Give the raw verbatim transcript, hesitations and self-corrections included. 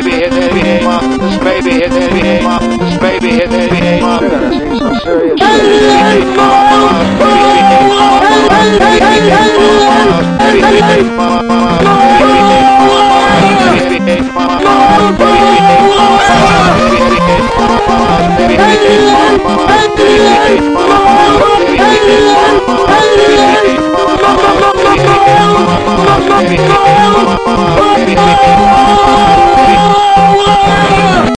baby hit that beat, this baby hit that beat, this baby hit that beat. You're gonna see some serious shit.